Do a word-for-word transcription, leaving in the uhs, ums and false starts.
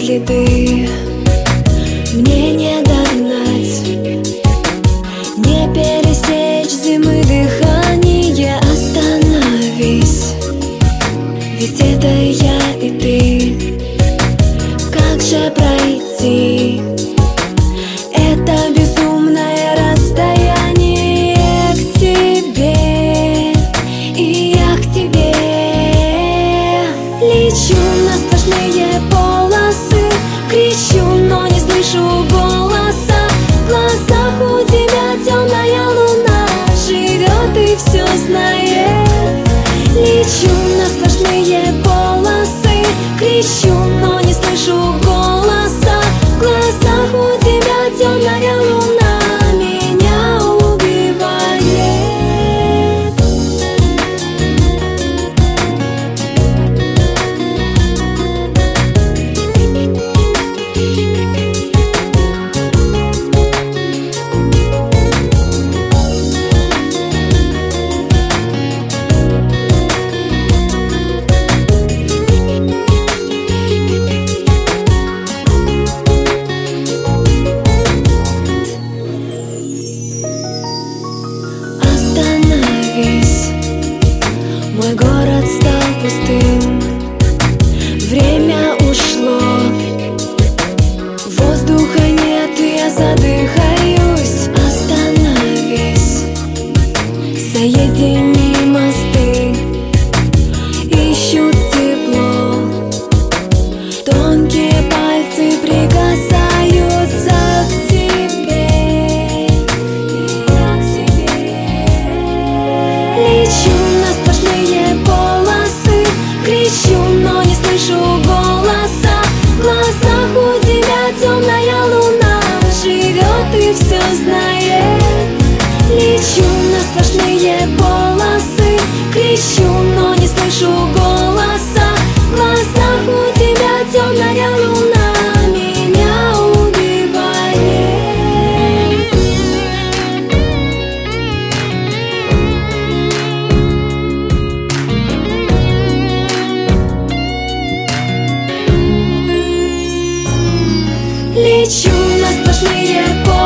следы мне не догнать, не пересечь зимы дыхание. Остановись, ведь это я и ты. Как же пройти это безумное расстояние к тебе, и я к тебе? Лечу на сплошные полосы, кричу, но не слышу голоса. В глазах у тебя темная луна живет и все знает. Лечу на сплошные полосы, кричу, но не слышу голоса. В глазах у тебя темная луна меня убивает. Остановись, мой город стал пустым, время ушло, воздуха нет, и я задыхаюсь. Остановись, соедини мосты, ищут тепло, тонкие пальцы прикасаются к тебе, и я к тебе. Лечу на сплошные полосы, кричу, но не слышу голоса. В глазах у тебя темная луна живет и все знает. Лечу на сплошные полосы, кричу, но не слышу голоса. В глазах у тебя темная луна меня убивает. Лечу на сплошные полосы,